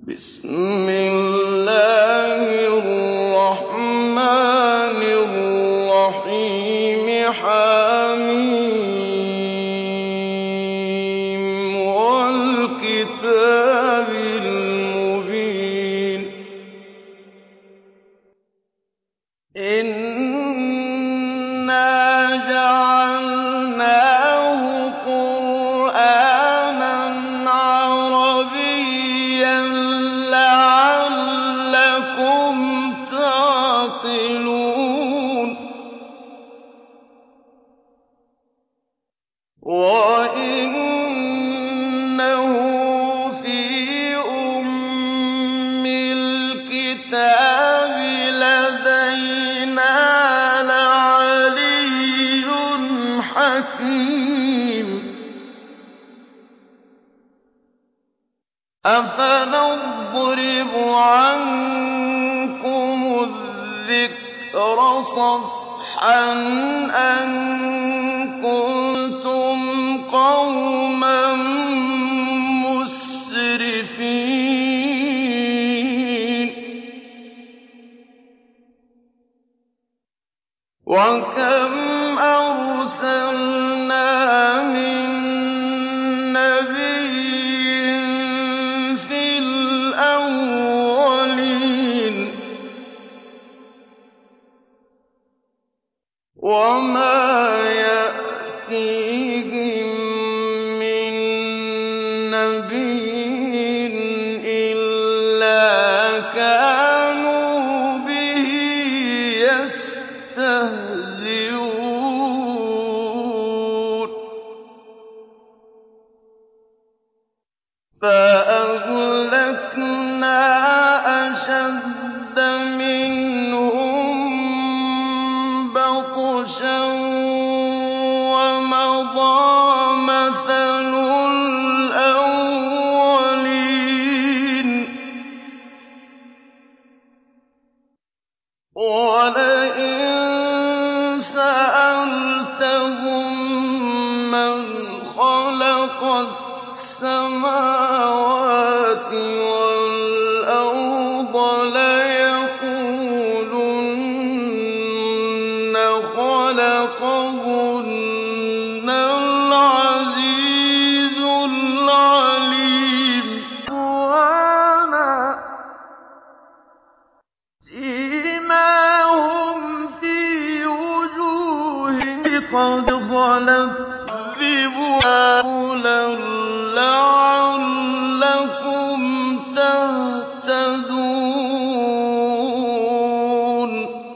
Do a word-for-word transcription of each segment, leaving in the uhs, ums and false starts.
بسم الله الرحمن الرحيم حم والكتاب المبين إنا جعلناه قرآنا عربيا لعلكم تعقلون وإنه في أم الكتاب لدينا لعلي حكيم أفنضرب عنكم الذكر صفحا أن كنتم قوما مسرفين وكم أرسلنا من نبي في الأولين وما يأتيهم من نبي إلا كانوا به يستهزئون فأهلكنا أشد منهم بطشا ومضى مثل الأولين ولئن سألتهم من خلق السماوات والأرض ليقولن خلقهن العزيز العليم وأنا سيماهم في وجوههم قد خلت قبلا لعلكم تهتدون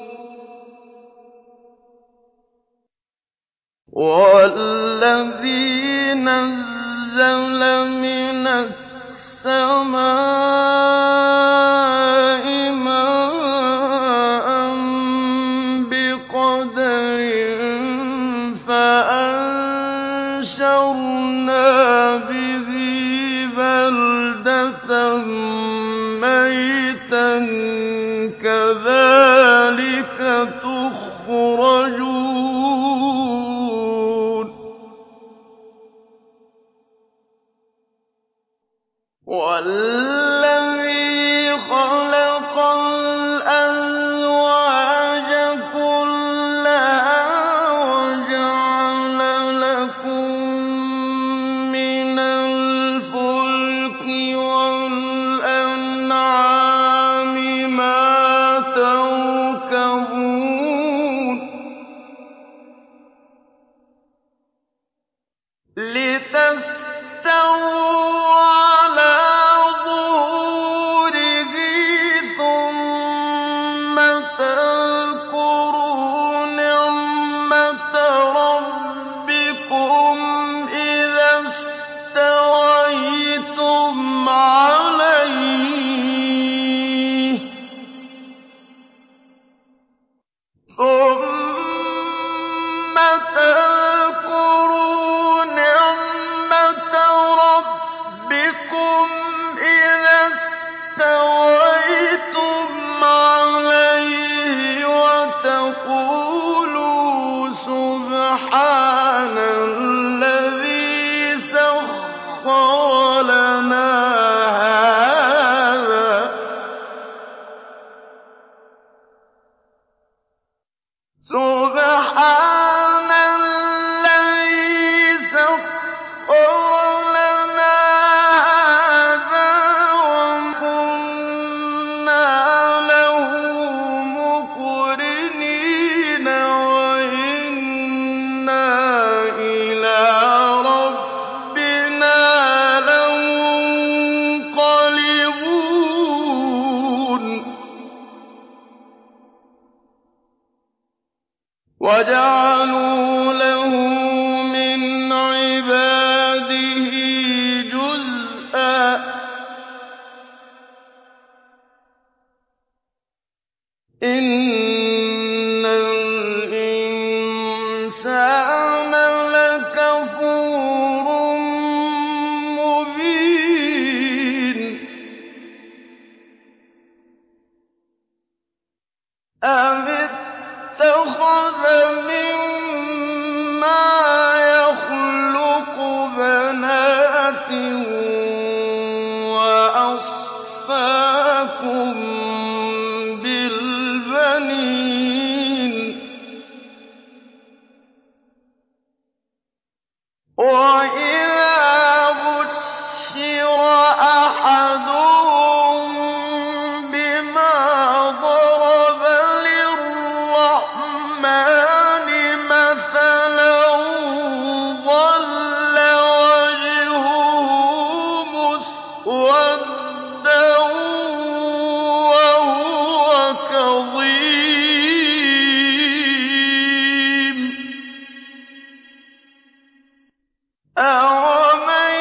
والذي نزل من السماء ماء بقدر فأنشرنا به بلدة ميتا كذلك تخرجون والذي خلق الأزواج كلها وجعل لكم من الفلك والأنعام ما تركبون لتستووا على ظهره وَجَعَلُوا لَهُ مِنْ عِبَادِهِ جُزْءًا ۚ إِنَّ الْإِنسَانَ لَكَفُورٌ مُّبِينٌ أَمِ اتَّخَذَ مِمَّا يَخْلُقُ بَنَاتٍ وَأَصْفَاكُم بِالْبَنِينَ وَإِذَا بُشِّرَ أَحَدُهُم بِمَا ضَرَبَ لِلرَّحْمَٰنِ مَثَلًا ظَلَّ وَجْهُهُ مُسْوَدًّا وَهُوَ كَظِيمٌ أَوَمَن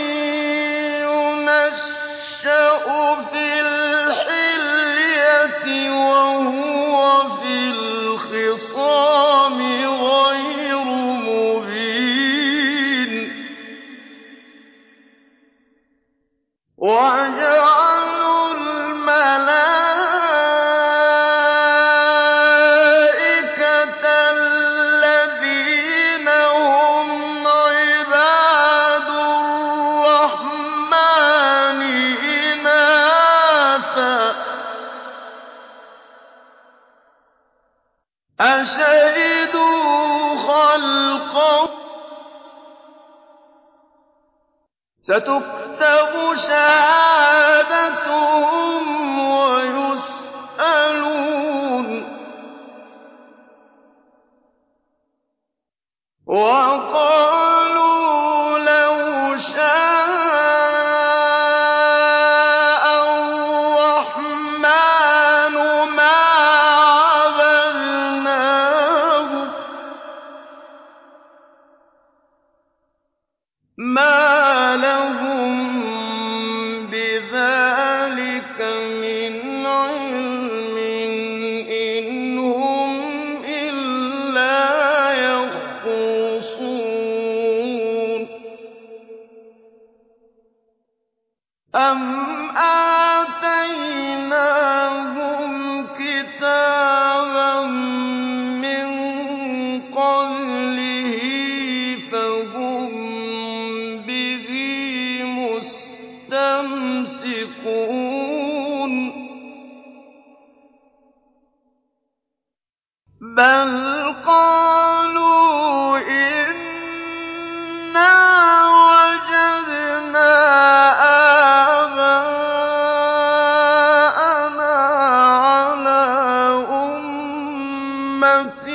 يُنَشَّأُ فِي الْحِلْيَةِ وَهُوَ فِي الْخِصَامِ غَيْرُ مُبِينٍ وَجَعَلُوا الْمَلَائِكَةَ الَّذِينَ هُمْ عِبَادُ الرَّحْمَٰنِ إِنَاثًا ۚ أَشَهِدُوا خَلْقَهُمْ ۚ سَتُكْتَبُ شَهَادَتُهُمْ وَيُسْأَلُونَ وَقَالُوا لَوْ شَاءَ الرَّحْمَٰنُ مَا عَبَدْنَاهُمْ ۗ مَا لَهُم بِذَٰلِكَ مِنْ عِلْمٍ ۖ إِنْ هُمْ إِلَّا يَخْرُصُونَ أَمْ آتَيْنَاهُمْ كِتَابًا مِّن قَبْلِهِ فَهُم بِهِ مُسْتَمْسِكُونَ بَلْ قَالُوا إِنَّا وَجَدْنَا آبَاءَنَا عَلَىٰ أُمَّةٍ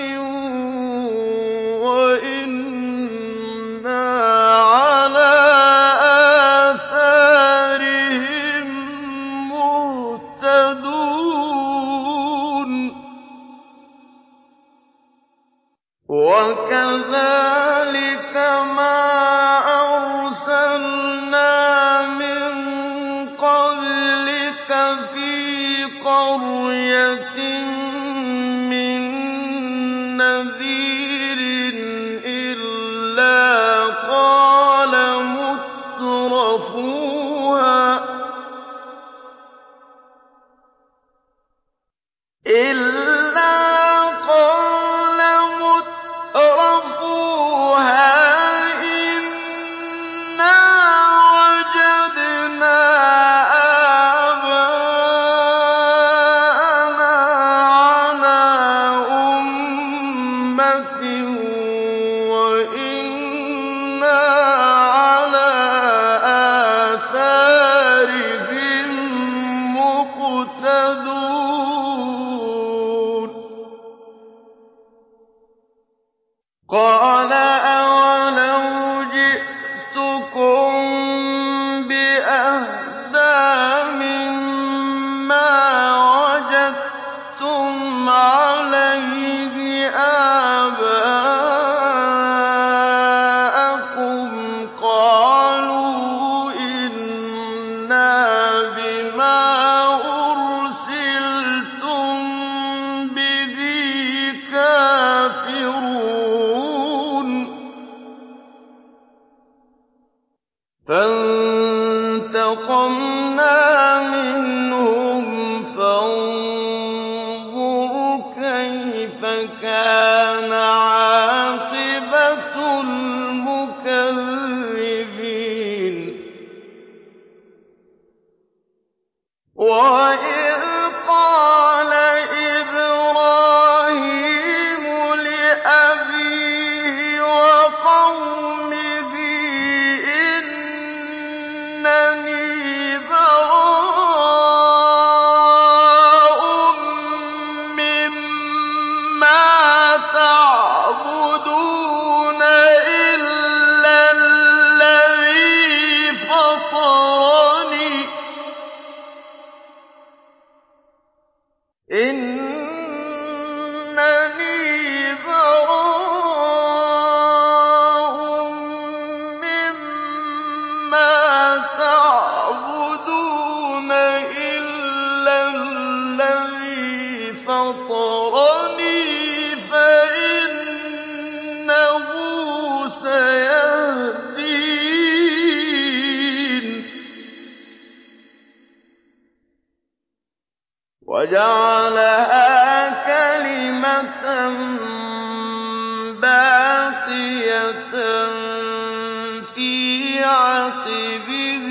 وَإِنَّا عَلَىٰ آثَارِهِم مُّهْتَدُونَ وَكَذَٰلِكَ مَا أَرْسَلْنَا مِن قَبْلِكَ فِي قَرْيَةٍ مِّن نَّذِيرٍ إِلَّا قَالَ مُتْرَفُوهَا إِلَّا قَالَ مُتْرَفُوهَا إِنَّا وَجَدْنَا آبَاءَنَا عَلَىٰ أُمَّةٍ وَإِنَّا عَلَىٰ آثَارِهِم مُّقْتَدُونَ قَالَ أَوَلَوْ جِئْتُكُم بِأَهْدَىٰ مِمَّا وَجَدتُّمْ عَلَيْهِ آبَاءَكُمْ وَإِذْ قَالَ إِبْرَاهِيمُ لِأَبِيهِ وَقَوْمِهِ إِنَّنِي بَرَاءٌ مِّمَّا تَعْبُدُونَ إِلَّا الَّذِي فَطَرَنِي إِنَّنِي بَرَاءٌ مِّمَّا تَعْبُدُونَ إِلَّا الَّذِي فَطَرَنِي فَإِنَّهُ سَيَهْدِينِ وَجَعَلَهَا كَلِمَةً بَاقِيَةً فِي عَقِبِهِ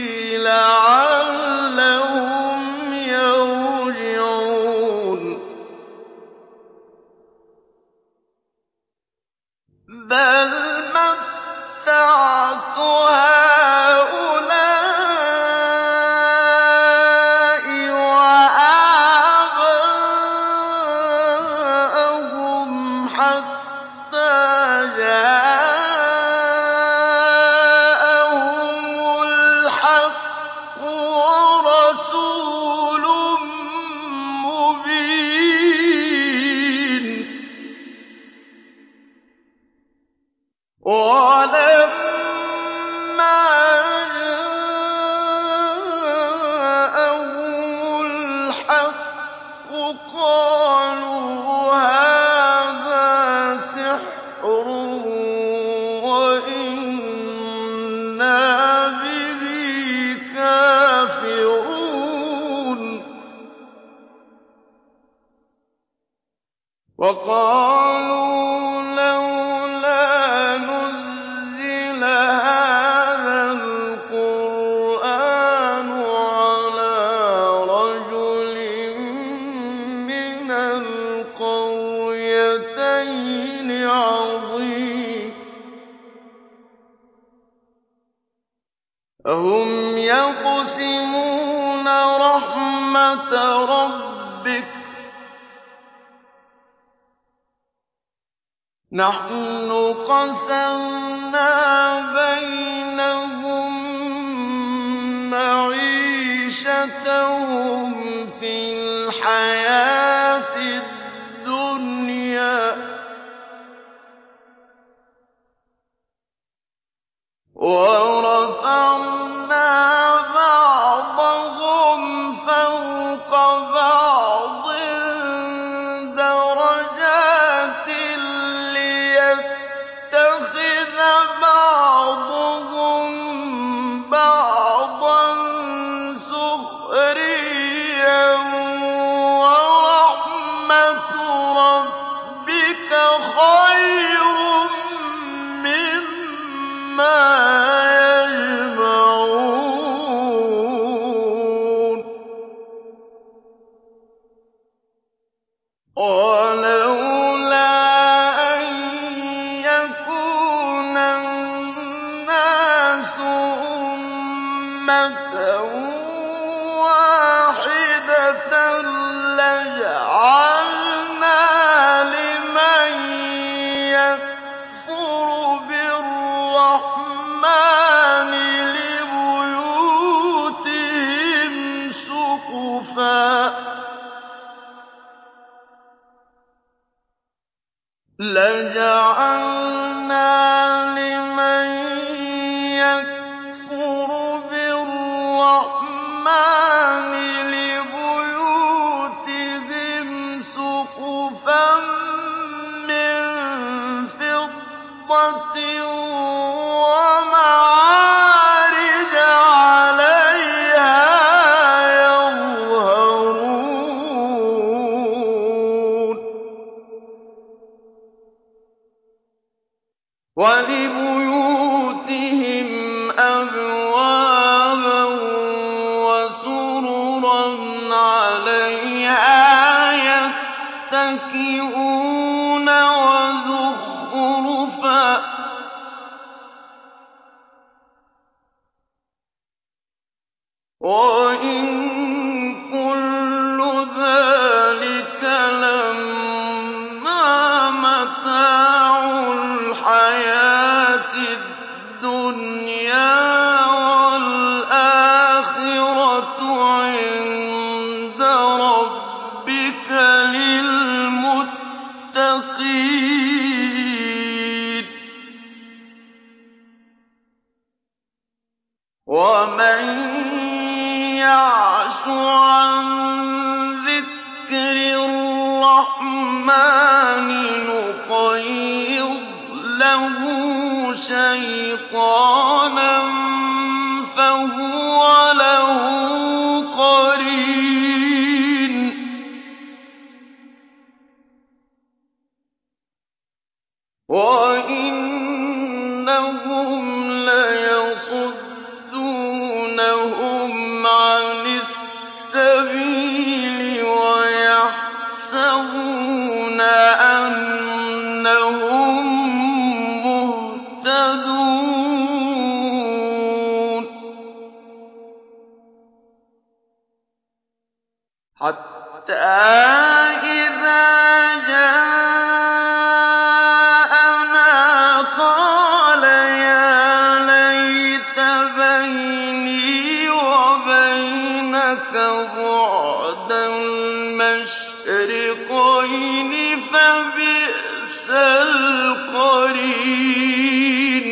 لَعَلَّهُمْ يَرْجِعُونَ بَلْ مَتَّعْتُ هَٰؤُلَاءِ وَآبَاءَهُمْ حَتَّىٰ جَاءَهُمُ الْحَقُّ وَرَسُولٌ مُّبِينٌ وَلَمَّا جَاءَهُمُ الْحَقُّ قَالُوا هَٰذَا سِحْرٌ وَإِنَّا بِهِ كَافِرُونَ وَقَالُوا لَوْلَا نُزِّلَ هَٰذَا الْقُرْآنُ عَلَىٰ رَجُلٍ مِّنَ الْقَرْيَتَيْنِ عَظِيمٍ أَهُمْ يَقْسِمُونَ رَحْمَتَ رَبِّكَ ۚ نَحْنُ قَسَمْنَا بَيْنَهُم مَّعِيشَتَهُمْ فِي الْحَيَاةِ الدُّنْيَا ۚ وَرَفَعْنَا بَعْضَهُمْ فَوْقَ بَعْضٍ دَرَجَاتٍ لِّيَتَّخِذَ بَعْضُهُم بَعْضًا سُخْرِيًّا ۗ وَرَحْمَتُ رَبِّكَ خَيْرٌ مِّمَّا يَجْمَعُونَ وَلَوْلَا أَن يَكُونَ النَّاسُ أُمَّةً وَاحِدَةً لَّجَعَلْنَا لِمَن يَكْفُرُ بِالرَّحْمَٰنِ لِبُيُوتِهِمْ سُقُفًا لَجَعَلْنَا لِمَن يَكْفُرُ بِالرَّحْمَٰنِ لِبُيُوتِهِمْ سُقُفًا مِّن فِضَّةٍ وَمَعَارِجَ عَلَيْهَا يَظْهَرُونَ مُتَّكِئُونَ وَزُخْرُفًا ۚ وَإِن كُلُّ ذَٰلِكَ لَمَّا مَتَاعُ الْحَيَاةِ الدُّنْيَا ۖ وَالْآخِرَةُ عِندَ رَبِّكَ لِلْمُتَّقِينَ ۗ وَمَن يَعْشُ عَن ذِكْرِ الرَّحْمَٰنِ نُقَيِّضْ لَهُ شَيْطَانًا فَهُوَ لَهُ قَرِينٌ وَإِنَّهُمْ لَيَصُدُّونَهُمْ عَنِ السَّبِيلِ وَيَحْسَبُونَ أَنَّهُم مُّهْتَدُونَ حَتَّىٰ إِذَا جَاءَنَا قَالَ يَا لَيْتَ بَيْنِي وَبَيْنَكَ بُعْدَ الْمَشْرِقَيْنِ فَبِئْسَ الْقَرِينُ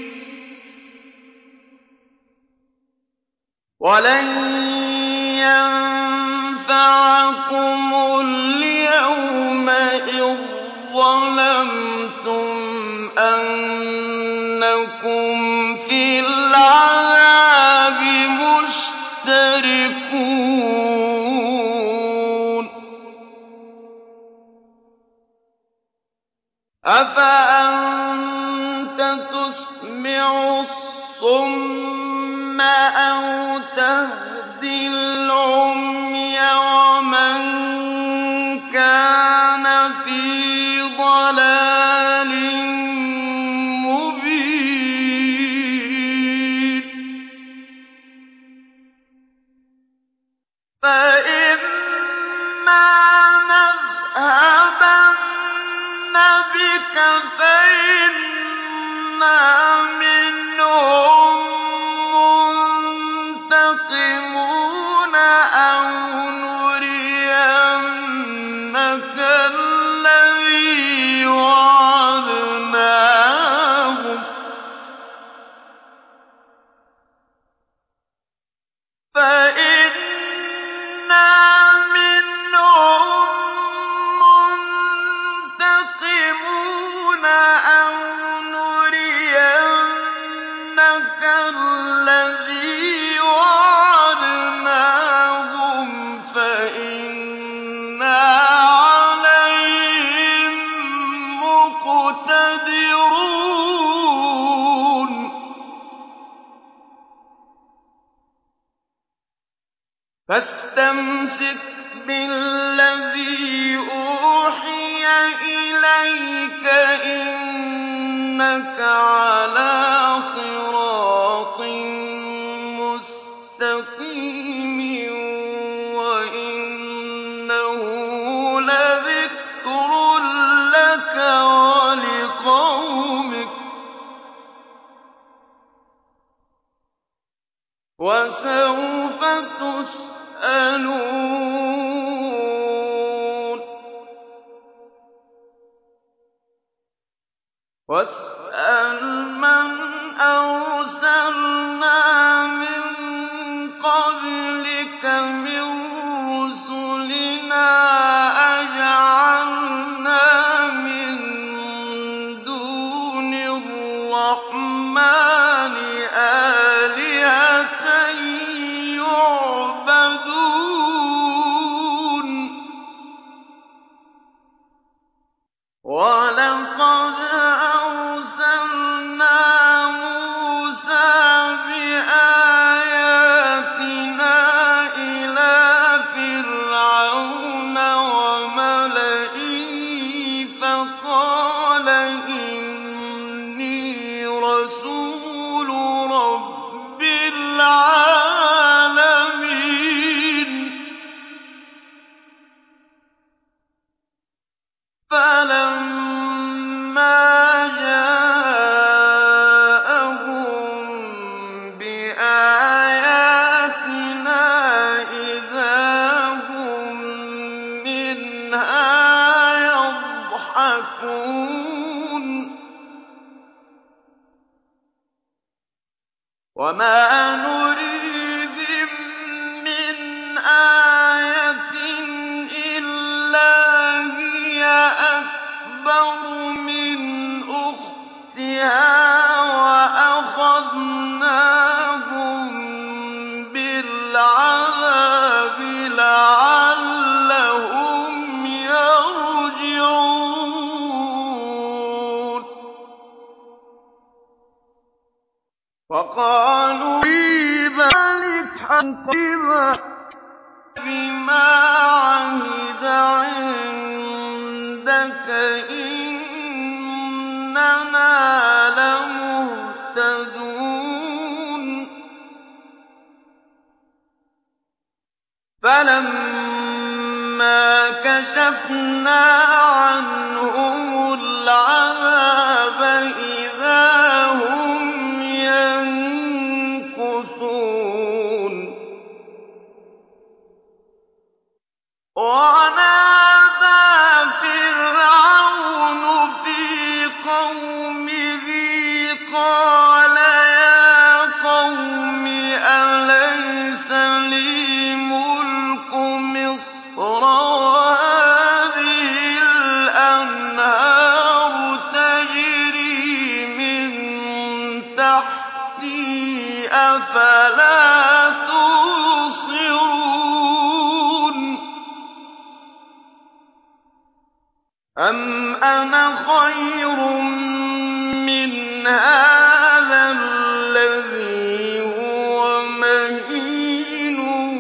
وَلَن يَنفَعَكُمُ الْيَوْمَ إِذ ظَّلَمْتُمْ أَنَّكُمْ فِي الْعَذَابِ مُشْتَرِكُونَ أَفَأَنتَ تُسْمِعُ الصُّمَّ أَوْ تَهْدِي الْعُمْيَ وَمَن كَانَ فِي ضَلَالٍ مُّبِينٍ فَإِمَّا نَذْهَبَنَّ بِكَ فَإِنَّا مِنْهُم مُّنتَقِمُونَ أَوْ نُرِيَنَّكَ الَّذِي وَعَدْنَاهُمْ فَإِنَّا مِنْهُم مُّنتَقِمُونَ أَوْ نُرِيَنَّكَ الَّذِي وَعَدْنَاهُمْ فَإِنَّا عَلَيْهِم مُّقْتَدِرُونَ فَاسْتَمْسِكْ بِالَّذِي أُوحِيَ إِلَيْكَ ۖ إِنَّكَ عَلَىٰ صِرَاطٍ مُّسْتَقِيمٍ وَإِنَّهُ لَذِكْرٌ لَّكَ وَلِقَوْمِكَ ۖ وَسَوْفَ تُسْأَلُونَ وَاسْأَلْ مَنْ أَرْسَلْنَا مِن قَبْلِكَ مِن رُّسُلِنَا أَجَعَلْنَا مِن دُونِ الرَّحْمَٰنِ آلِهَةً يُعْبَدُونَ وَمَا نُرِيهِم مِّنْ آيَةٍ إِلَّا هِيَ أَكْبَرُ مِنْ أُخْتِهَا وَأَخَذْنَاهُم بِالْعَذَابِ لَعَلَّهُمْ يَرْجِعُونَ وَقَالُوا بِمَا عَهِدَ عِندَكَ إِنَّنَا لَمُهْتَدُونَ فَلَمَّا كَشَفْنَا عَنْهُمُ الْعَذَابَ إِذَا هُمْ يَنكُثُونَ وَنَادَىٰ فِرْعَوْنُ فِي قَوْمِهِ قَالَ يَا قَوْمِ أَلَيْسَ لِي مُلْكُ مِصْرَ وَهَٰذِهِ الْأَنْهَارُ تَجْرِي مِن تَحْتِي ۖ أَفَلَا تُبْصِرُونَ أَمْ أَنَا خَيْرٌ مِّنْ هَٰذَا الَّذِي هُوَ مَهِينٌ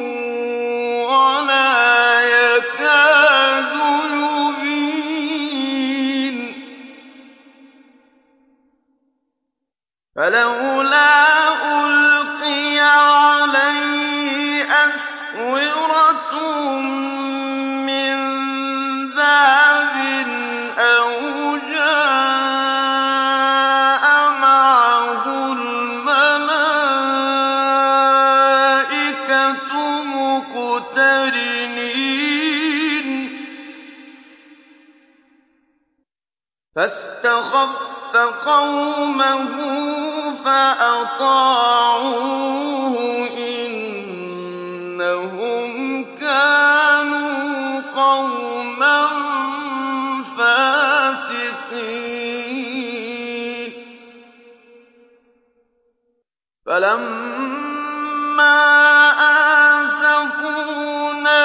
وَلَا يَكَادُ يُبِينُ فَلَوْلَا أُلْقِيَ عَلَيْهِ أَسْوِرَةٌ مِّن ذَهَبٍ أَوْ جَاءَ مَعَهُ الْمَلَائِكَةُ مُقْتَرِنِينَ فَاسْتَخَفَّ قَوْمَهُ فَأَطَاعُوهُ ۚ إِنَّهُمْ كَانُوا قَوْمًا فَاسِقِينَ فَلَمَّا آسَفُونَا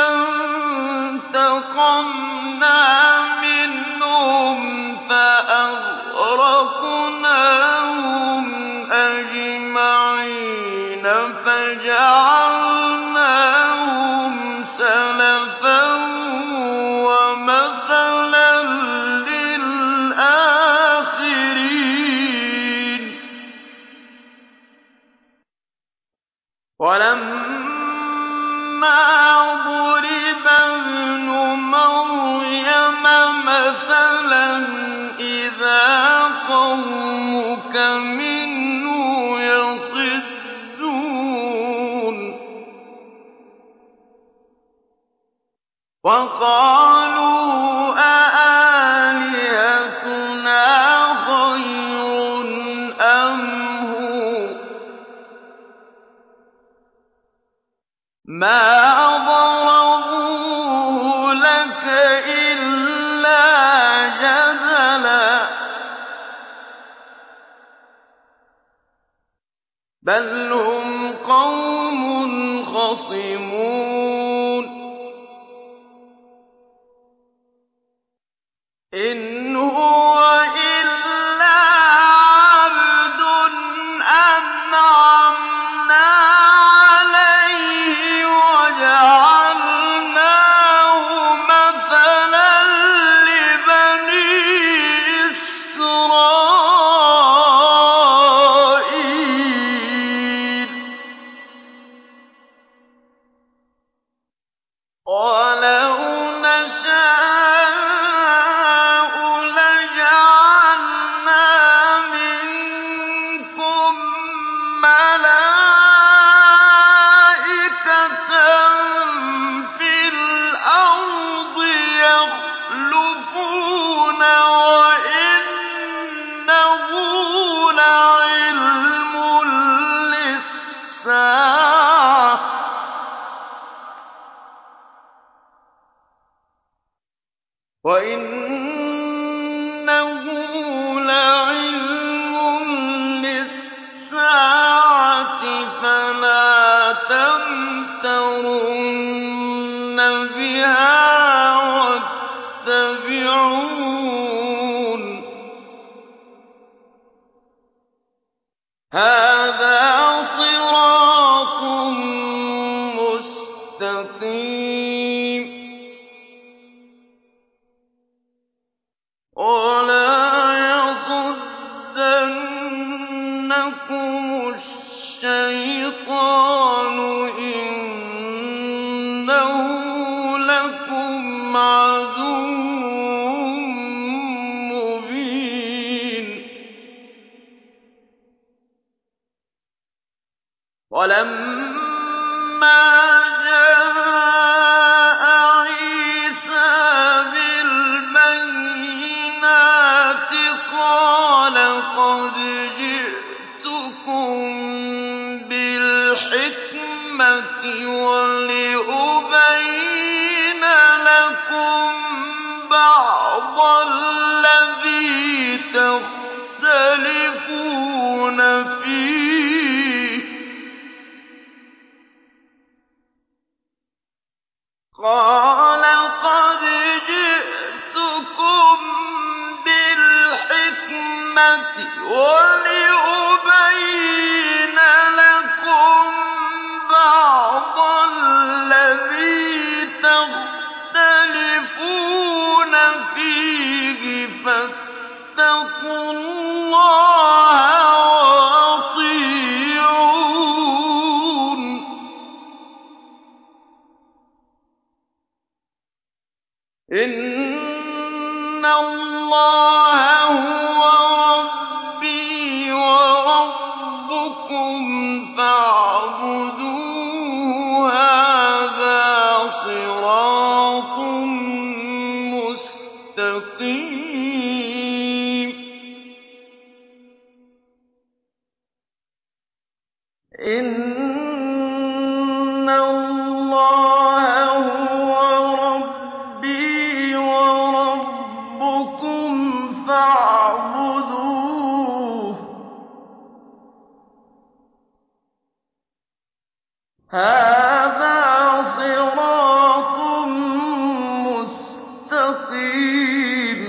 انتَقَمْنَا مِنْهُمْ فَأَغْرَقْنَاهُمْ أَجْمَعِينَ فَجَعَلْنَاهُمْ سَلَفًا وَمَثَلًا لِّلْآخِرِينَ وَلَمَّا ضُرِبَ ابْنُ مَرْيَمَ مَثَلًا إِذَا قَوْمُكَ مِنْهُ يَصِدُّونَ وَقَالُوا أَآلِهَتُنَا خَيْرٌ أَمْ هُوَ ۚ مَا ضَرَبُوهُ لَكَ إِلَّا جَدَلًا بَلْ هُمْ قَوْمٌ خَصِمُونَ إِنْ هُوَ إِلَّا عَبْدٌ أَنْعَمْنَا عَلَيْهِ وَجَعَلْنَاهُ مَثَلًا لِّبَنِي إِسْرَائِيلَ وَلَوْ نَشَاءُ لَجَعَلْنَا مِنكُم مَّلَائِكَةً فِي الْأَرْضِ يَخْلُفُونَ وَإِنَّهُ لَعِلْمٌ لِّلسَّاعَةِ وَإِنَّهُ لَعِلْمٌ لِّلسَّاعَةِ فَلَا تَمْتَرُنَّ بِهَا وَاتَّبِعُونِ ۚ هَٰذَا صِرَاطٌ مُّسْتَقِيمٌ. وَلَا يَصُدَّنَّكُمُ الشَّيْطَانُ ۖ إِنَّهُ لَكُمْ عَدُوٌّ مُّبِينٌ. وَلَمَّا جَاءَ عِيسَىٰ بِالْبَيِّنَاتِ قَالَ قَدْ جِئْتُكُم بِالْحِكْمَةِ وَلِأُبَيِّنَ لَكُم بَعْضَ الَّذِي تَخْتَلِفُونَ فِيهِ ۖ قَالَ قَدْ جِئْتُكُم بِالْحِكْمَةِ وَلِأُبَيِّنَ لَكُم بَعْضَ الَّذِي تَخْتَلِفُونَ فِيهِ ۖ فَاتَّقُوا اللَّهَ وَأَطِيعُونِ ۚ إِنَّ اللَّهَ هُوَ رَبِّي وَرَبُّكُمْ فَاعْبُدُوهُ ۚ هَٰذَا صِرَاطٌ مُّسْتَقِيمٌ. إِنَّ اللَّهَ هُوَ رَبِّي وَرَبُّكُمْ فَاعْبُدُوهُ ۚ هَٰذَا صِرَاطٌ مُّسْتَقِيمٌ.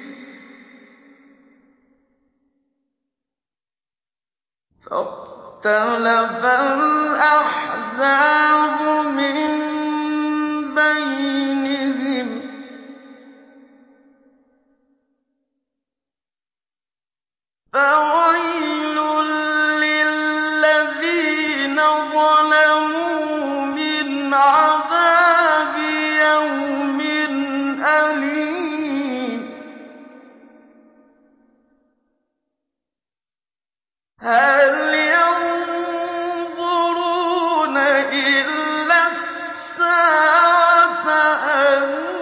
فَاخْتَلَفَ الْأَحْزَابُ مِن بَيْنِهِمْ ۖ فَوَيْلٌ لِّلَّذِينَ ظَلَمُوا مِنْ عَذَابِ يَوْمٍ أَلِيمٍ. هَلْ يَنظُرُونَ إِلَّا السَّاعَةَ أَن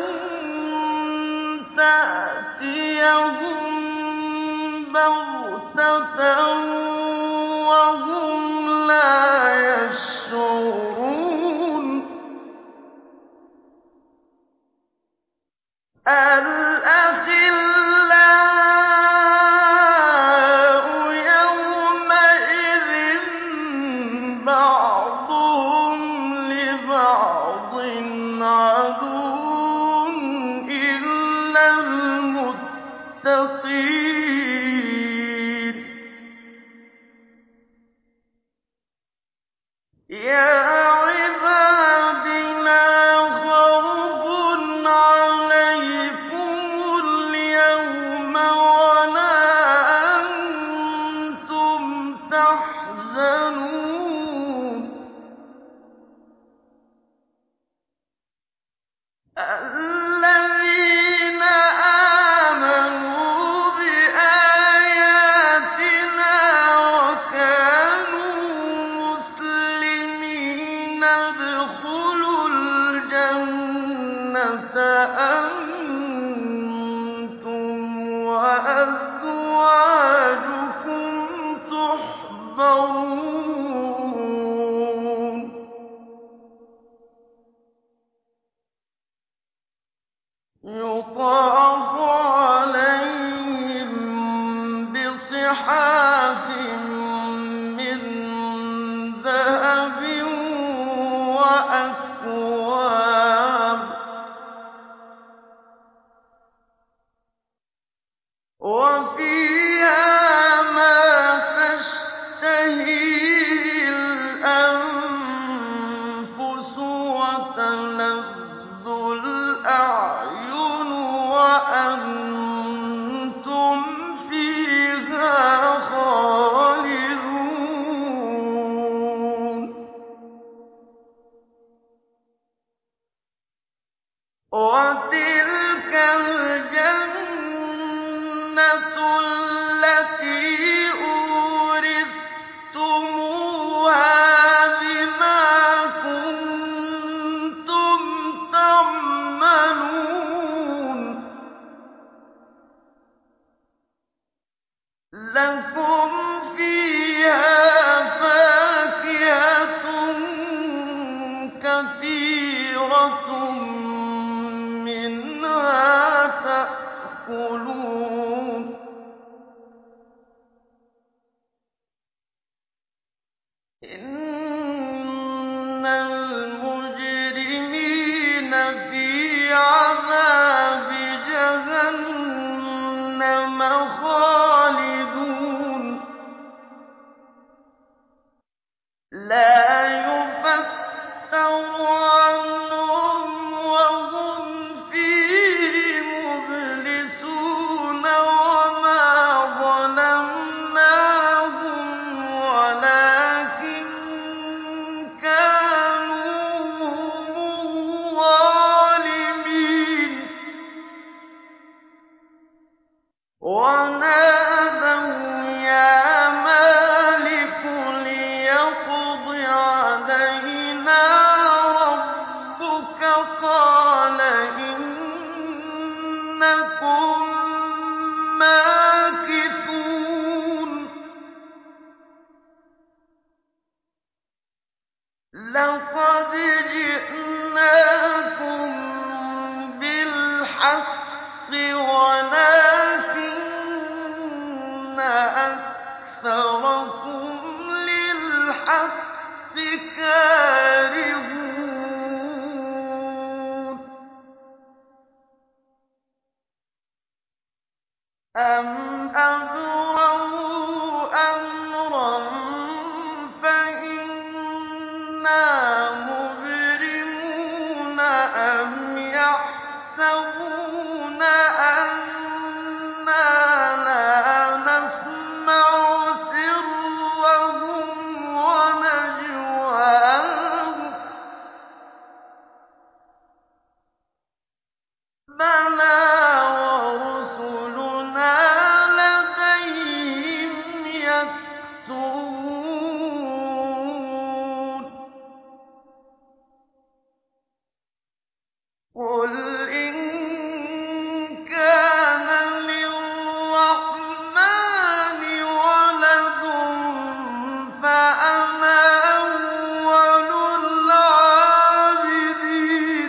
تَأْتِيَهُم بَغْتَةً وَهُمْ لَا يَشْعُرُونَ. الْأَخِلَّاءُ يَوْمَئِذٍ بَعْضُهُمْ لِبَعْضٍ عَدُوٌّ إِلَّا الْمُتَّقِينَ. يَا عِبَادِ لَا خَوْفٌ عَلَيْكُمُ الْيَوْمَ وَلَا أَنتُمْ تَحْزَنُونَ. الَّذِينَ آمَنُوا بِآيَاتِنَا وَكَانُوا مُسْلِمِينَ ادْخُلُوا الْجَنَّةَ أَنتُمْ وَأَزْوَاجُكُمْ تُحْبَرُونَ. يُطَافُ عَلَيْهِم بِصِحَافٍ مِّن ذَهَبٍ وَأَكْوَابٍ ۖ وَفِيهَا مَا تَشْتَهِيهِ الْأَنفُسُ وَتَلَذُّ الْأَعْيُنُ وَأَنتُمْ فِيهَا خَالِدُونَ وَتِلْكَ الْجَنَّةُ الَّتِي أُورِثْتُمُوهَا بِمَا كُنتُمْ تَعْمَلُونَ ۖ لَكُمْ فِيهَا فَاكِهَةٌ كَثِيرَةٌ مِّنْهَا تَأْكُلُونَ إِنَّ الْمُجْرِمِينَ فِي عَذَابِ جَهَنَّمَ خَالِدُونَ لَا يُفَتَّرُ عَنْهُمْ وَهُمْ فِيهِ مُبْلِسُونَ وَمَا ظَلَمْنَاهُمْ وَلَٰكِن كَانُوا هُمُ الظَّالِمِينَ وَنَادَوْا يَا مَالِكُ لِيَقْضِ عَلَيْنَا رَبُّكَ ۖ قَالَ إِنَّكُم مَّاكِثُونَ لَقَدْ جِئْنَاكُم بِالْحَقِّ وَلَٰكِنَّ أَكْثَرَكُمْ لِلْحَقِّ كَارِهُونَ أَمْ أَبْرَمُوا أَمْرًا فَإِنَّا مُبْرِمُونَ أَمْ يَحْسَبُونَ أَنَّا لَا نَسْمَعُ سِرَّهُمْ وَنَجْوَاهُم ۚ بَلَىٰ وَرُسُلُنَا لَدَيْهِمْ يَكْتُبُونَ قُلْ إِن كَانَ لِلرَّحْمَٰنِ وَلَدٌ فَأَنَا أَوَّلُ الْعَابِدِينَ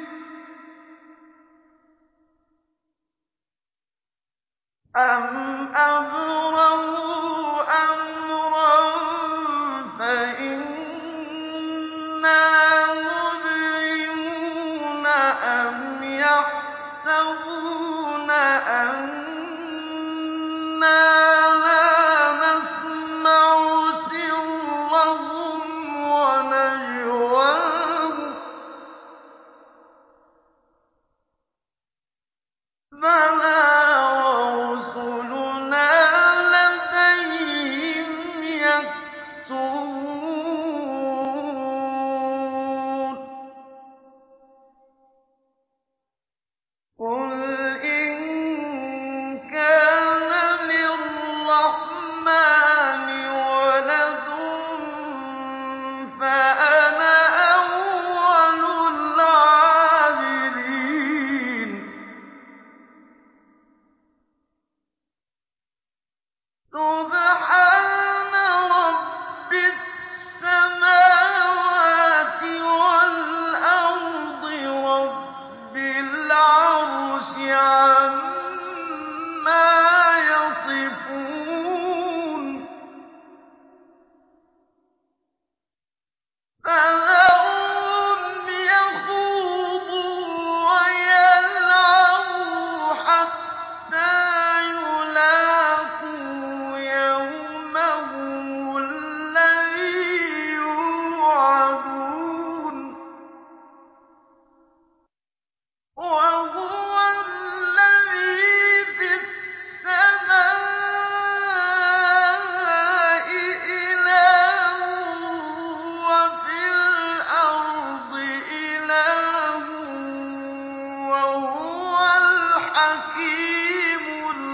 أَمْ أَبْرَمُوا أَمْرًا فَإِنَّا مُبْرِمُونَ أَمْ يَحْسَبُونَ أَنَّا لَا نَسْمَعُ سِرَّهُمْ وَنَجْوَاهُم ۚ بَلَىٰ وَرُسُلُنَا لَدَيْهِمْ يَكْتُبُونَ قُلْ إِن كَانَ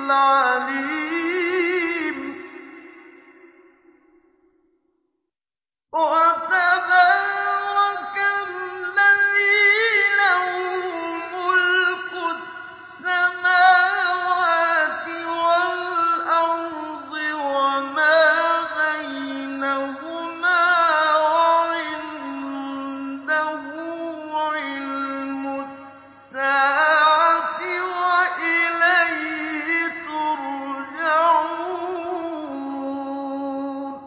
الْعَلِيمِ وَتَبَارَكَ الَّذِي لَهُ مُلْكُ السَّمَاوَاتِ وَالْأَرْضِ وَمَا بَيْنَهُمَا وَعِندَهُ عِلْمُ السَّاعَةِ وَإِلَيْهِ تُرْجَعُونَ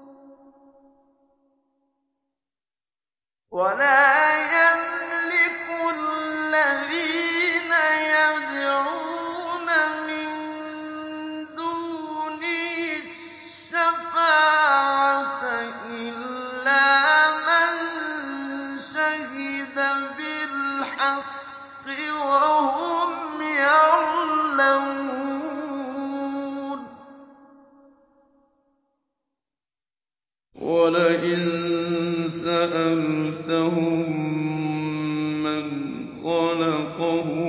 وَلَا يَمْلِكُ الَّذِينَ يَدْعُونَ مِن دُونِهِ الشَّفَاعَةَ إِلَّا مَن شَهِدَ بِالْحَقِّ وَهُمْ يَعْلَمُونَ وَلَئِن سَأَلْتَهُم مَّنْ خَلَقَهُمْ